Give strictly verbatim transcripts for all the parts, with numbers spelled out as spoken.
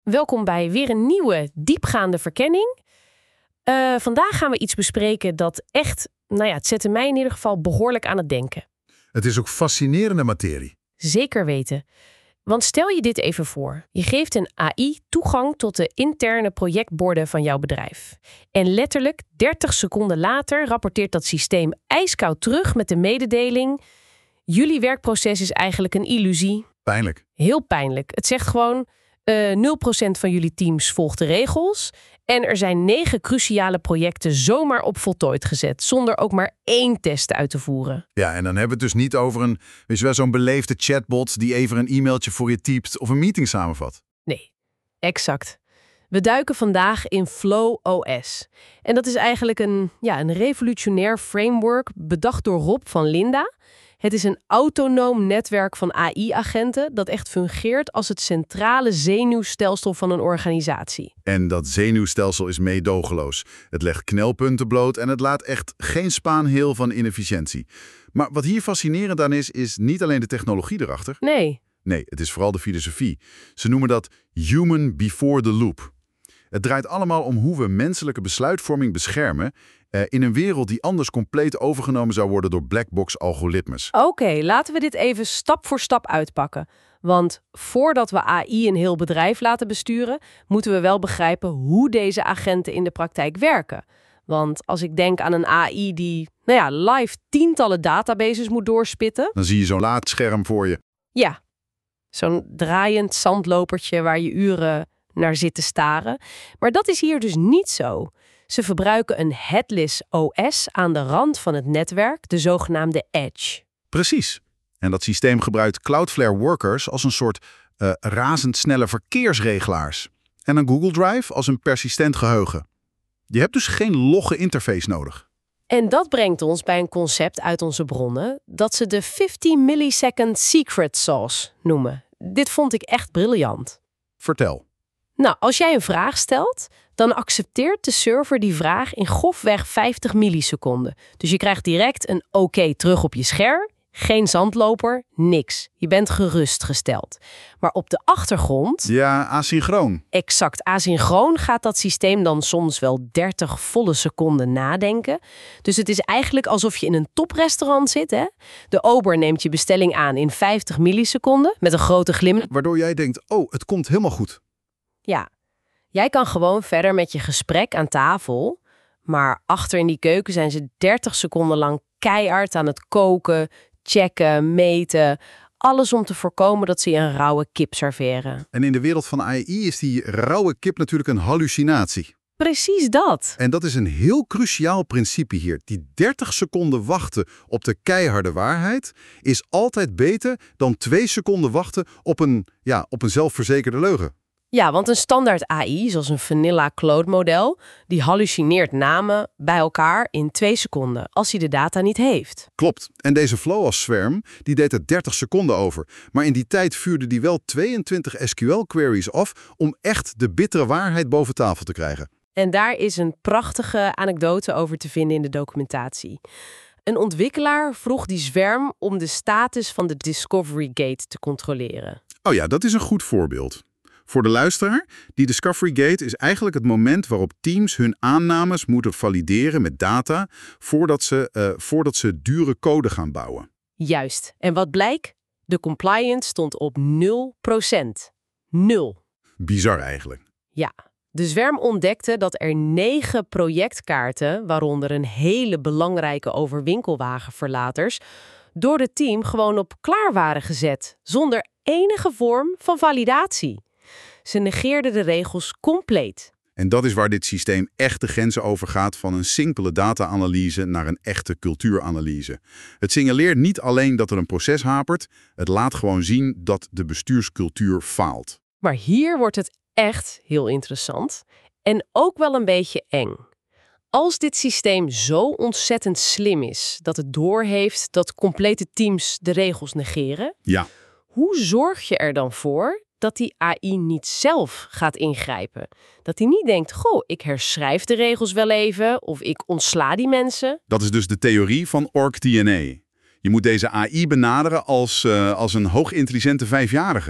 welkom bij weer een nieuwe diepgaande verkenning. Uh, vandaag gaan we iets bespreken dat echt, nou ja, het zette mij in ieder geval behoorlijk aan het denken. Het is ook fascinerende materie. Zeker weten. Want stel je dit even voor. Je geeft een A I toegang tot de interne projectborden van jouw bedrijf. En letterlijk dertig seconden later rapporteert dat systeem ijskoud terug met de mededeling: jullie werkproces is eigenlijk een illusie. Pijnlijk. Heel pijnlijk. Het zegt gewoon, uh, nul procent van jullie teams volgt de regels. En er zijn negen cruciale projecten zomaar op voltooid gezet, zonder ook maar één test uit te voeren. Ja, en dan hebben we het dus niet over een, weet je wel, zo'n beleefde chatbot die even een e-mailtje voor je typt of een meeting samenvat. Nee, exact. We duiken vandaag in Flow O S. En dat is eigenlijk een, ja, een revolutionair framework bedacht door Rob van Linda. Het is een autonoom netwerk van A I-agenten dat echt fungeert als het centrale zenuwstelsel van een organisatie. En dat zenuwstelsel is meedogenloos. Het legt knelpunten bloot en het laat echt geen spaanheel van inefficiëntie. Maar wat hier fascinerend aan is, is niet alleen de technologie erachter. Nee. Nee, het is vooral de filosofie. Ze noemen dat human before the loop. Het draait allemaal om hoe we menselijke besluitvorming beschermen Uh, in een wereld die anders compleet overgenomen zou worden door blackbox-algoritmes. Oké, okay, laten we dit even stap voor stap uitpakken. Want voordat we A I een heel bedrijf laten besturen, moeten we wel begrijpen hoe deze agenten in de praktijk werken. Want als ik denk aan een A I die, nou ja, live tientallen databases moet doorspitten, dan zie je zo'n laadscherm voor je. Ja, zo'n draaiend zandlopertje waar je uren naar zit te staren. Maar dat is hier dus niet zo. Ze verbruiken een headless O S aan de rand van het netwerk, de zogenaamde Edge. Precies. En dat systeem gebruikt Cloudflare Workers als een soort uh, razendsnelle verkeersregelaars. En een Google Drive als een persistent geheugen. Je hebt dus geen logge interface nodig. En dat brengt ons bij een concept uit onze bronnen dat ze de vijftig millisecond secret sauce noemen. Dit vond ik echt briljant. Vertel. Nou, als jij een vraag stelt, dan accepteert de server die vraag in grofweg vijftig milliseconden. Dus je krijgt direct een oké terug op je scherm, geen zandloper, niks. Je bent gerustgesteld. Maar op de achtergrond... Ja, asynchroon. Exact, asynchroon gaat dat systeem dan soms wel dertig volle seconden nadenken. Dus het is eigenlijk alsof je in een toprestaurant zit, hè? De ober neemt je bestelling aan in vijftig milliseconden met een grote glimlach. Waardoor jij denkt, oh, het komt helemaal goed. Ja, jij kan gewoon verder met je gesprek aan tafel, maar achter in die keuken zijn ze dertig seconden lang keihard aan het koken, checken, meten. Alles om te voorkomen dat ze je een rauwe kip serveren. En in de wereld van A I is die rauwe kip natuurlijk een hallucinatie. Precies dat. En dat is een heel cruciaal principe hier. Die dertig seconden wachten op de keiharde waarheid is altijd beter dan twee seconden wachten op een, ja, op een zelfverzekerde leugen. Ja, want een standaard A I, zoals een Vanilla Claude model, die hallucineert namen bij elkaar in twee seconden, als hij de data niet heeft. Klopt. En deze Flow als Swarm, die deed er dertig seconden over. Maar in die tijd vuurde die wel tweeëntwintig S Q L-queries af om echt de bittere waarheid boven tafel te krijgen. En daar is een prachtige anekdote over te vinden in de documentatie. Een ontwikkelaar vroeg die zwerm om de status van de Discovery Gate te controleren. Oh ja, dat is een goed voorbeeld. Voor de luisteraar, die Discovery Gate is eigenlijk het moment waarop teams hun aannames moeten valideren met data voordat ze, uh, voordat ze dure code gaan bouwen. Juist. En wat blijkt? De compliance stond op nul procent. Nul. Bizar eigenlijk. Ja. De zwerm ontdekte dat er negen projectkaarten, waaronder een hele belangrijke over winkelwagenverlaters, door het team gewoon op klaar waren gezet, zonder enige vorm van validatie. Ze negeerden de regels compleet. En dat is waar dit systeem echt de grenzen overgaat van een simpele data-analyse naar een echte cultuuranalyse. Het signaleert niet alleen dat er een proces hapert, het laat gewoon zien dat de bestuurscultuur faalt. Maar hier wordt het echt heel interessant en ook wel een beetje eng. Als dit systeem zo ontzettend slim is dat het doorheeft dat complete teams de regels negeren, ja. Hoe zorg je er dan voor dat die A I niet zelf gaat ingrijpen? Dat hij niet denkt, goh, ik herschrijf de regels wel even of ik ontsla die mensen. Dat is dus de theorie van Org-D N A. Je moet deze A I benaderen als, uh, als een hoogintelligente vijfjarige.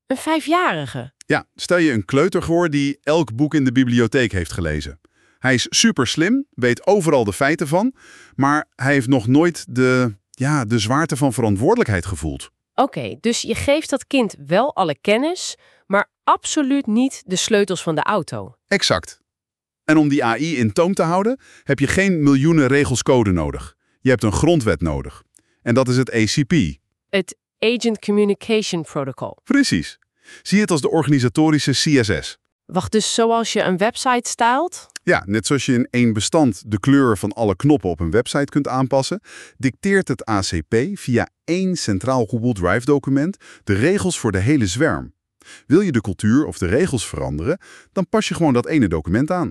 Een vijfjarige? Ja, stel je een kleuter voor die elk boek in de bibliotheek heeft gelezen. Hij is super slim, weet overal de feiten van, maar hij heeft nog nooit de, ja, de zwaarte van verantwoordelijkheid gevoeld. Oké, okay, dus je geeft dat kind wel alle kennis, maar absoluut niet de sleutels van de auto. Exact. En om die A I in toom te houden, heb je geen miljoenen regels code nodig. Je hebt een grondwet nodig. En dat is het A C P. Het Agent Communication Protocol. Precies. Zie het als de organisatorische C S S. Wacht, dus zoals je een website stylt? Ja, net zoals je in één bestand de kleur van alle knoppen op een website kunt aanpassen, dicteert het A C P via één centraal Google Drive-document de regels voor de hele zwerm. Wil je de cultuur of de regels veranderen, dan pas je gewoon dat ene document aan.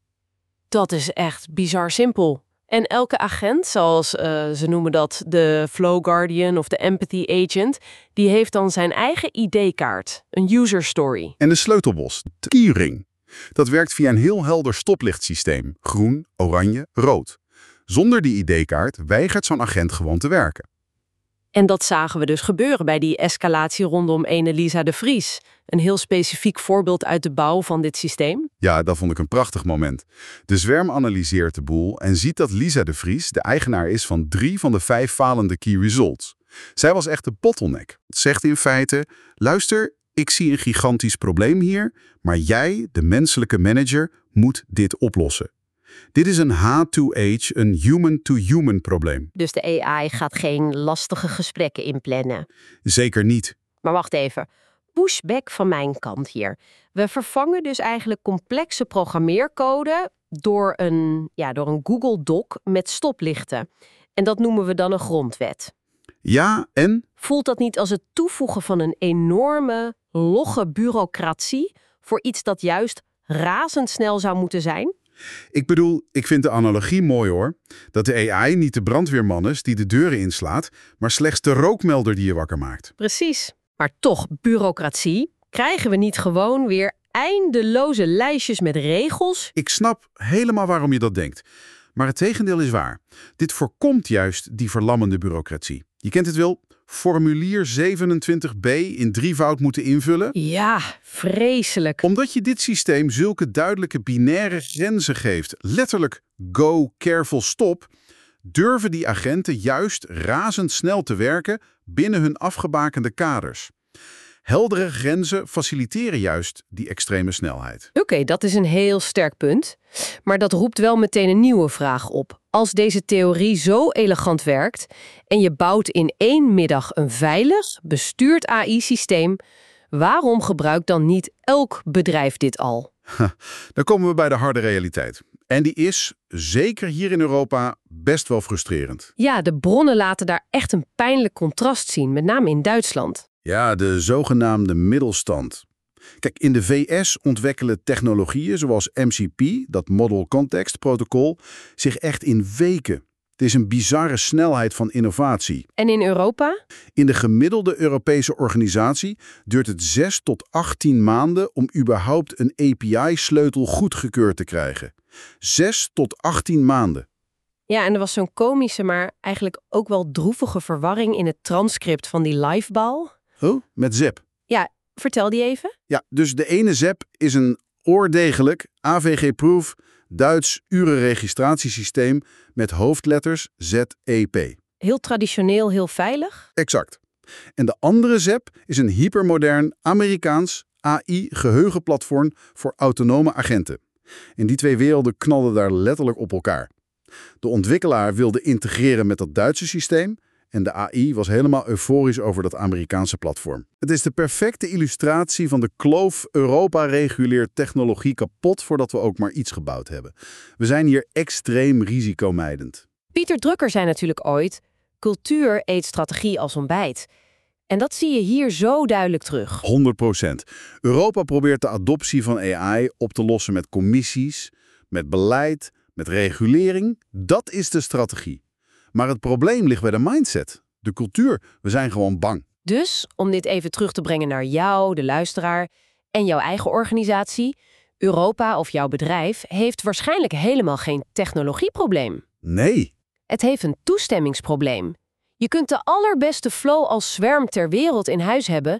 Dat is echt bizar simpel. En elke agent, zoals uh, ze noemen dat de Flow Guardian of de Empathy Agent, die heeft dan zijn eigen I D-kaart, een user story. En de sleutelbos, de keyring. Dat werkt via een heel helder stoplichtsysteem, groen, oranje, rood. Zonder die I D-kaart weigert zo'n agent gewoon te werken. En dat zagen we dus gebeuren bij die escalatie rondom ene Lisa de Vries. Een heel specifiek voorbeeld uit de bouw van dit systeem. Ja, dat vond ik een prachtig moment. De zwerm analyseert de boel en ziet dat Lisa de Vries de eigenaar is van drie van de vijf falende key results. Zij was echt de bottleneck. Het zegt in feite, luister, ik zie een gigantisch probleem hier, maar jij, de menselijke manager, moet dit oplossen. Dit is een H twee H, een human-to-human probleem. Dus de A I gaat geen lastige gesprekken inplannen. Zeker niet. Maar wacht even. Pushback van mijn kant hier. We vervangen dus eigenlijk complexe programmeercode door een, ja, door een Google Doc met stoplichten. En dat noemen we dan een grondwet. Ja, en? Voelt dat niet als het toevoegen van een enorme, logge bureaucratie voor iets dat juist razendsnel zou moeten zijn? Ik bedoel, ik vind de analogie mooi hoor. Dat de A I niet de brandweerman is die de deuren inslaat, maar slechts de rookmelder die je wakker maakt. Precies. Maar toch, bureaucratie, krijgen we niet gewoon weer eindeloze lijstjes met regels? Ik snap helemaal waarom je dat denkt. Maar het tegendeel is waar. Dit voorkomt juist die verlammende bureaucratie. Je kent het wel, formulier zevenentwintig B in drievoud moeten invullen. Ja, vreselijk. Omdat je dit systeem zulke duidelijke binaire grenzen geeft, letterlijk go, careful, stop, durven die agenten juist razendsnel te werken binnen hun afgebakende kaders. Heldere grenzen faciliteren juist die extreme snelheid. Oké, okay, dat is een heel sterk punt. Maar dat roept wel meteen een nieuwe vraag op. Als deze theorie zo elegant werkt en je bouwt in één middag een veilig, bestuurd A I-systeem, waarom gebruikt dan niet elk bedrijf dit al? Ha, dan komen we bij de harde realiteit. En die is, zeker hier in Europa, best wel frustrerend. Ja, de bronnen laten daar echt een pijnlijk contrast zien, met name in Duitsland. Ja, de zogenaamde middelstand. Kijk, in de V S ontwikkelen technologieën zoals M C P, dat Model Context Protocol, zich echt in weken. Het is een bizarre snelheid van innovatie. En in Europa? In de gemiddelde Europese organisatie duurt het zes tot achttien maanden om überhaupt een A P I-sleutel goedgekeurd te krijgen. zes tot achttien maanden. Ja, en er was zo'n komische, maar eigenlijk ook wel droevige verwarring in het transcript van die livebal. Oh, met Z E P. Ja, vertel die even. Ja, dus de ene Z E P is een oordegelijk A V G-proof Duits urenregistratiesysteem met hoofdletters Z E P. Heel traditioneel, heel veilig? Exact. En de andere Z E P is een hypermodern Amerikaans A I-geheugenplatform voor autonome agenten. En die twee werelden knalden daar letterlijk op elkaar. De ontwikkelaar wilde integreren met dat Duitse systeem en de A I was helemaal euforisch over dat Amerikaanse platform. Het is de perfecte illustratie van de kloof Europa reguleert technologie kapot voordat we ook maar iets gebouwd hebben. We zijn hier extreem risicomijdend. Pieter Drucker zei natuurlijk ooit, cultuur eet strategie als ontbijt. En dat zie je hier zo duidelijk terug. honderd procent. Europa probeert de adoptie van A I op te lossen met commissies, met beleid, met regulering. Dat is de strategie. Maar het probleem ligt bij de mindset, de cultuur. We zijn gewoon bang. Dus, om dit even terug te brengen naar jou, de luisteraar, en jouw eigen organisatie, Europa of jouw bedrijf heeft waarschijnlijk helemaal geen technologieprobleem. Nee. Het heeft een toestemmingsprobleem. Je kunt de allerbeste flow als zwerm ter wereld in huis hebben,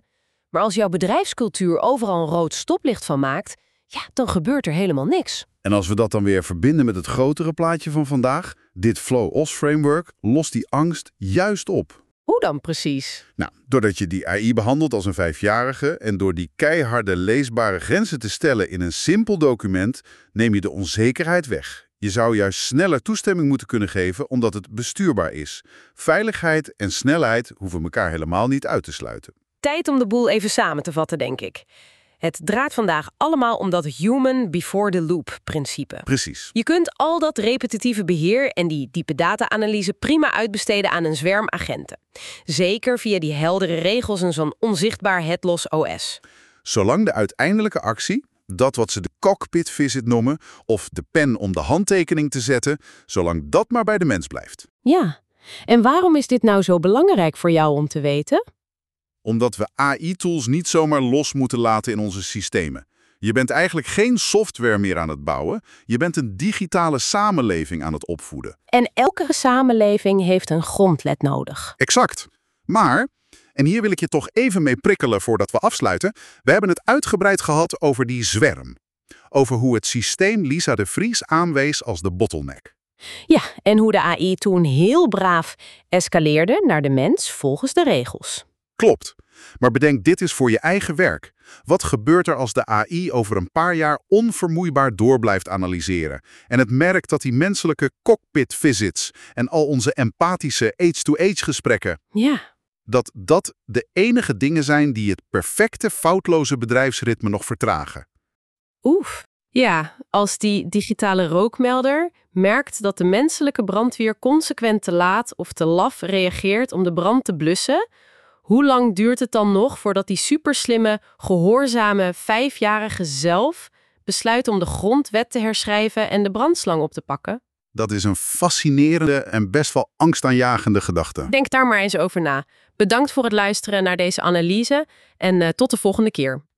Maar als jouw bedrijfscultuur overal een rood stoplicht van maakt, ja, dan gebeurt er helemaal niks. En als we dat dan weer verbinden met het grotere plaatje van vandaag, dit Flow O S framework lost die angst juist op. Hoe dan precies? Nou, doordat je die A I behandelt als een vijfjarige en door die keiharde leesbare grenzen te stellen in een simpel document, neem je de onzekerheid weg. Je zou juist sneller toestemming moeten kunnen geven omdat het bestuurbaar is. Veiligheid en snelheid hoeven elkaar helemaal niet uit te sluiten. Tijd om de boel even samen te vatten, denk ik. Het draait vandaag allemaal om dat human before the loop principe. Precies. Je kunt al dat repetitieve beheer en die diepe data-analyse prima uitbesteden aan een zwerm agenten. Zeker via die heldere regels en zo'n onzichtbaar headless O S. Zolang de uiteindelijke actie, dat wat ze de cockpit visit noemen, of de pen om de handtekening te zetten, zolang dat maar bij de mens blijft. Ja, en waarom is dit nou zo belangrijk voor jou om te weten? Omdat we A I-tools niet zomaar los moeten laten in onze systemen. Je bent eigenlijk geen software meer aan het bouwen. Je bent een digitale samenleving aan het opvoeden. En elke samenleving heeft een grondwet nodig. Exact. Maar, en hier wil ik je toch even mee prikkelen voordat we afsluiten, we hebben het uitgebreid gehad over die zwerm. Over hoe het systeem Lisa de Vries aanwees als de bottleneck. Ja, en hoe de A I toen heel braaf escaleerde naar de mens volgens de regels. Klopt. Maar bedenk dit is voor je eigen werk. Wat gebeurt er als de A I over een paar jaar onvermoeibaar door blijft analyseren en het merkt dat die menselijke cockpit visits en al onze empathische age-to-age gesprekken, Ja. dat dat de enige dingen zijn die het perfecte foutloze bedrijfsritme nog vertragen? Oef. Ja, als die digitale rookmelder merkt dat de menselijke brandweer consequent te laat of te laf reageert om de brand te blussen, hoe lang duurt het dan nog voordat die superslimme, gehoorzame vijfjarige zelf besluit om de grondwet te herschrijven en de brandslang op te pakken? Dat is een fascinerende en best wel angstaanjagende gedachte. Denk daar maar eens over na. Bedankt voor het luisteren naar deze analyse en uh, tot de volgende keer.